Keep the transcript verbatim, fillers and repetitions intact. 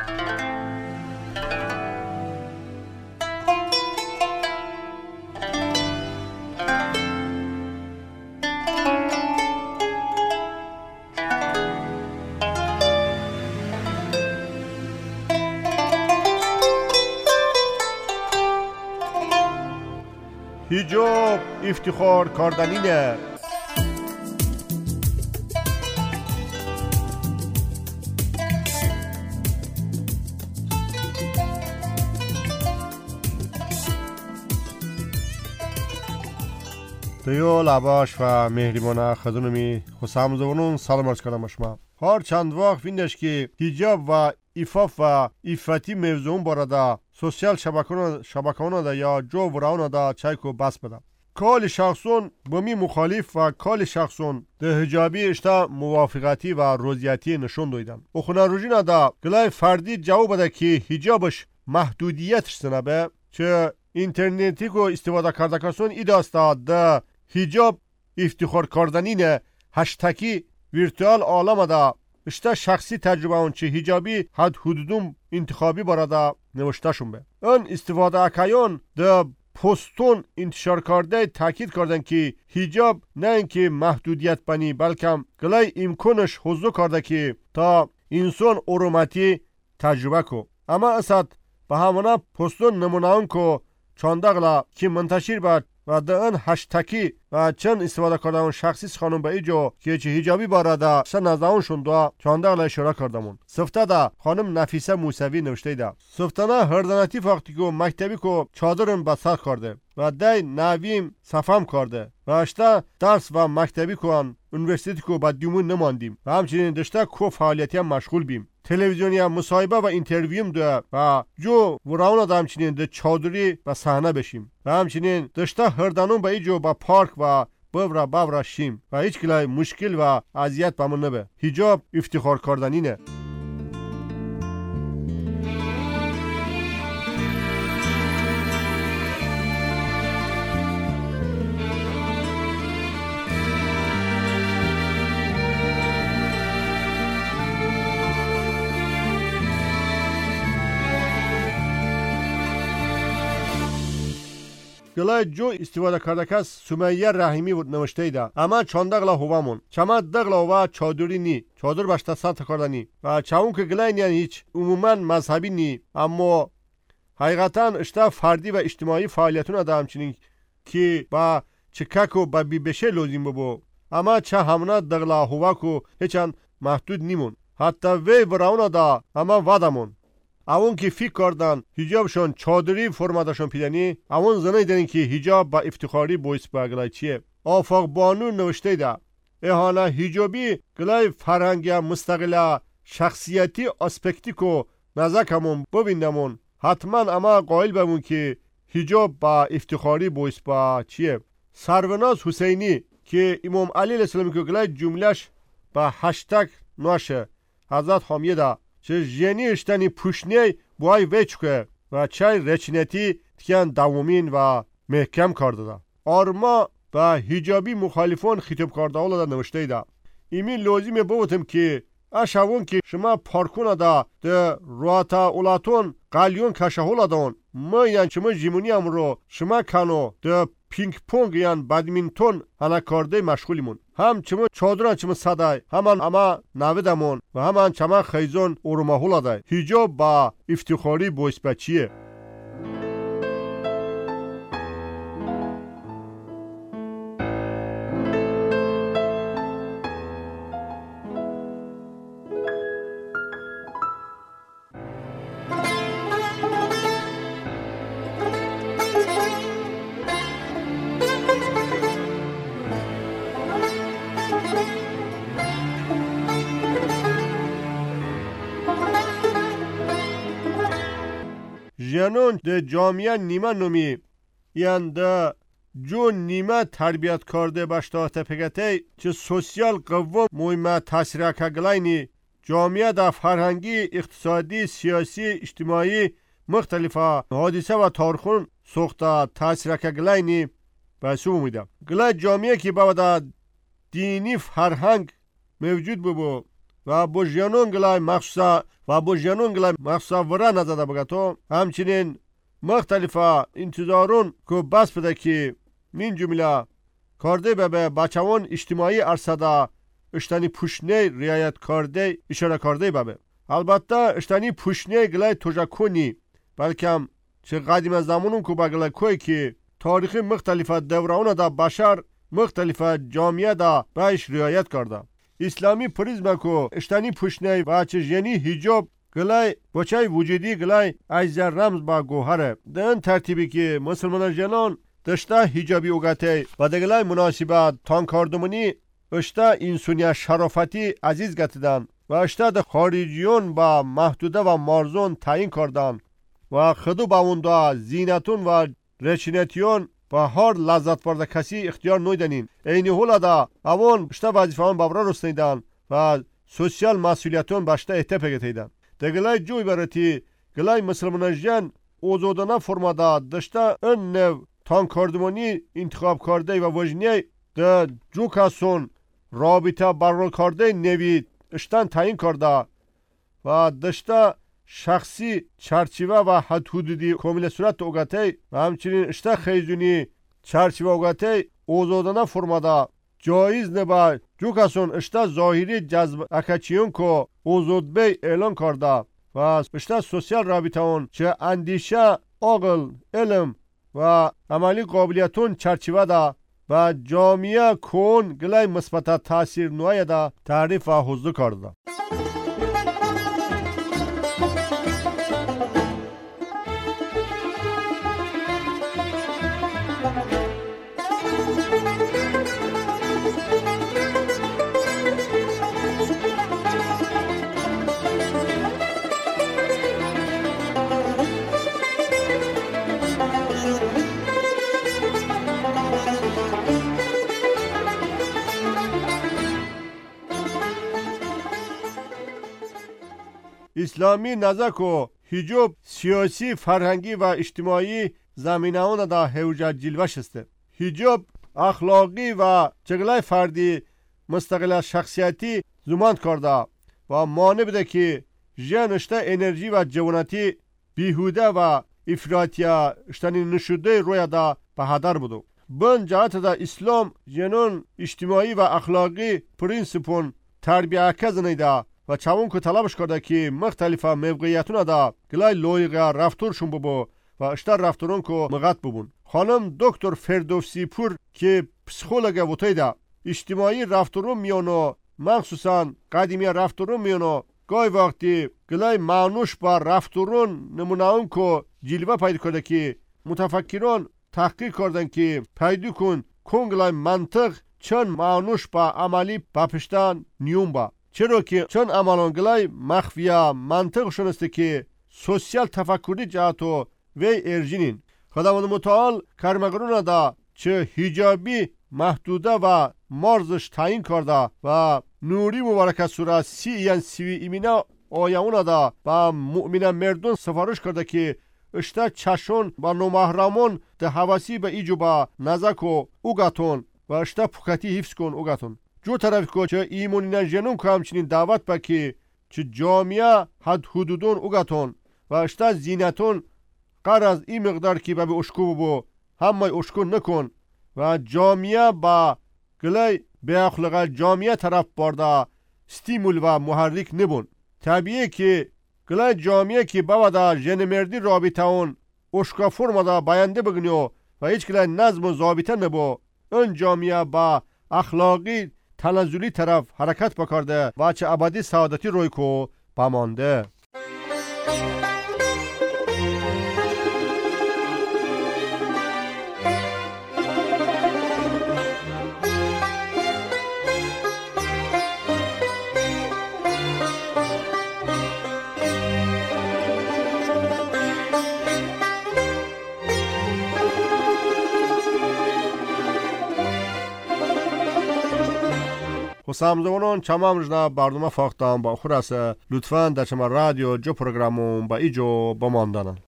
حجاب افتخار کردنی نه. دیو لباش و مهربان خدمتی خسام زبونون سلام عرض کردم شما. هر چند وقت ویندش که حجاب و عفاف و عفتی موضوع بارده سوسیال شبکه‌ها شبکه‌ها دا یا جو وراونا دا چایکو بس بده. کال شخصون بمی مخالف و کال شخصون ده حجابی اشتا موافقتی و روزیتی نشون دویدن. او خونه روژینا دا گلای فردی جواب بده که حجابش محدودیتش سنبه چه اینترنتی کو استفاده کرده کسون ایداستا ده حجاب افتخار کردنی نه هشتکی ویرتوال عالم دا اشتا شخصی تجربه اون چه حجابی حد حدودم انتخابی برادا نوشته شون به. اون استفاده اکایون ده پستون انتشار کرده تاکید کردن که حجاب نه اینکه محدودیت بنی بلکه گلای امکانش حضور کرده که تا انسان ارومتی تجربه کو. اما اسد به همانا پستون نمونه اون که چاندقلا که منتشر بد و ده اون هشتکی و چند استفاده کرده اون شخصی خانم به ایجا که چه حجابی باراده سه نزدهون شونده چاندقلا اشاره کردمون. سفته ده خانم نفیسه موسوی نوشته ده سفتانه هردناتی فاقتی که مکتبی که چادرن بسر کرده و ده نویم صفم کرده و اشتا درس و مکتبی که انورسیتی که با دیمون نماندیم و همچنین داشته که فعالیتی هم مشغول بیم. تلویزیونی هم مصاحبه و اینترویوم ده و جو وراونا ده همچنین ده چادری و صحنه بشیم و همچنین داشته هردنون به ایجو با پارک و بورا بورا شیم و هیچ کلای مشکل و اذیت بمون نبه. حجاب افتخار کردنی نه. گلای جو استفاده کرده کس سمیه رحیمی بود نوشته ایده اما چاندقلا هوامون چما دقلا و چادری نی چادر باشتا سطح کردنی و چاون که گلای نیان هیچ عموما مذهبی نی اما حقیقتا اشتا فردی و اجتماعی فعالیتون ده همچنین که با چککو با بی بشه لازم ببو اما چه همونا دقلا هوا که هیچان محدود نیمون حتی وی براونا ده اما وادمون اون که فکر کردن حجابشون چادری فرماتشون پیدنی اون زنه دیدن که حجاب با افتخاری بویس با گلای چیه. آفاق بانو نوشته ده احالا حجابی گلای فرهنگی مستقل شخصیتی اسپکتی که نزکمون ببیندمون حتما اما قائل بمون که حجاب با افتخاری بویس با چیه. سروناز حسینی که امام علی علیه السلام که گلای جملهش با هشتگ ناشه حضرت حامیه ده چه جنی اشتنی پوشنی بوای وچکه و چای رچنتی تکن دوامین و محکم کرده ده. آرما و حجابی مخالفان خطاب کرده اولا ده نوشته ده ایمی لازمه بودم که اشوون که شما پارکون ده ده رواتا اولاتون قلیون کشه اولا دون ما یعنی شما جیمونی هم رو شما کنو ده پینگ پونگ یعنی بدمینتون هنه کرده مشغولیمون هم چما چادران چما صدای همان اما نویدمون و همان چما خیزون اروماهولا دای حجاب با افتخاری بویس بچیه. جنون ده جامعه نیمه نومی یعنی ده جو نیمه تربیت کرده باشتا تپگته چه سوسیال قوم مهمه تاثیر کگلاینی جامعه ده فرهنگی اقتصادی سیاسی اجتماعی مختلفه حادثه و تارخون سوخته تاثیر کگلاینی بسو میده گلای جامعه که باید دینی فرهنگ موجود ببو و و بوجیانون گلای مخصوصا و بوجیانون گلای مخصوصا ورا نزده بگتو. همچنین مختلفه انتظارون که بس بده که من جمله کرده به بچه‌وان اجتماعی ارصده اشتنی پوشنه رعایت کرده اشاره کرده ببه. البته اشتنی پوشنه گلای توجه کنی بلکه چه قدیم زمانون که بگلای کوی که تاریخ مختلف دوران دا بشر مختلف جامعه دا بهش رعایت کرده. اسلامی پریزم که اشتنی پوشنه و چه جنی حجاب گلای بچه وجودی گلای ایزر رمز با گوهره. در این ترتیبی که مسلمان جنان دشته حجابی اوگته و دگلای مناسبت تان کاردمونی اشته انسونی شرافتی عزیز گتیدن و اشته ده خارجیون با محدوده و مارزون تعیین کردن و خدو باونده زینتون و رچینتیون و هر لذت برده کسی اختیار نویدنین. اینی حولا دا اوان اشته وظیفه آن بابرا رستیدن و سوسیال مسئولیتون باشته احتیاپ گتیدن. دگلای جوی برتی گلای مسلمان جن اوزودانه فرماده دشته این نو تان کاردمانی انتخاب کرده و وجنی ده جو کسون رابطه برقرار کرده نوی اشتن تعیین کرده و دشته شخصی چرچیوه و حد حدودی کامل صورت اوگته و همچنین اشته خیزونی چرچیوه اوگته اوزادانه فرماده جایز نبا جو کسون اشته ظاهری جذب اکچیون که اوزاد بی اعلان کرده و اشته سوسیال رابطه اون چه اندیشه عقل علم و عملی قابلیتون چرچیوه ده و جامعه کون گلای مثبت تاثیر نوعی ده تعریف و حضور کرده. اسلامی نزد که حجاب سیاسی فرهنگی و اجتماعی زمینه اون دا هوجت جلوش است. حجاب اخلاقی و چگلای فردی مستقل شخصیتی زمان کرده و مانع بده که جن اشته انرژی و جوانتی بیهوده و افراطی اشتنی نشده روی دا به هدر بودو. بن جهت دا اسلام جنون اجتماعی و اخلاقی پرینسپون تربیه کزنیده و چاون که طلبش کرده که مختلف موقعیتون دا گلای لویقه رفتورشون ببو و اشتر رفتورون که مغت ببون. خانم دکتر فردوسی پور که پسیخولوگ وطیده اجتماعی رفتورون میانو مخصوصا قدیمی رفتورون میانو گای وقتی گلای معنوش با رفتورون نمونه اون که جلوه پیدا کرده که متفکران تحقیق کردن که پیدا کن کن گلای منطق چون معنوش با عملی بپشتن نیون با چرا که چون عملان گلای مخفیه منطق شنسته که سوسیال تفکری جهتو وی ارجینین. خداوند متعال کرمگرون دا چه حجابی محدوده و مرزش تعیین کرده و نوری مبارک سوره سی یان سیوی ایمینا آیه دا با مؤمن مردون سفارش کرده که اشته چشون با نومحرمون ده حواسی به ایجو با نزکو اوگاتون و اشته پوکتی حفظ کن اوگاتون. جو طرف که چه ایمونین جنون که همچنین دعوت با که چه جامعه حد حدودون اوگاتون و اشته زینتون قرار از این مقدار که به اشکو ببو همه اشکو نکن و جامعه با گلای به اخلاق جامعه طرف برده ستیمول و محرک نبون. طبیعه که گلای جامعه که باودا جن مردی رابطه اون اشکا فرمادا باینده بگنیو و هیچ گلای نظم و ضابطه نبو اون جامعه با اخلاقی تنزلی طرف حرکت بکرده و چه ابدی سعادتی روی کو بمانده. سامزونان چمام رجنا برنامه فاختم با خورسه لطفاً در چما رادیو جو پروگرامون با ایجو بماندنن.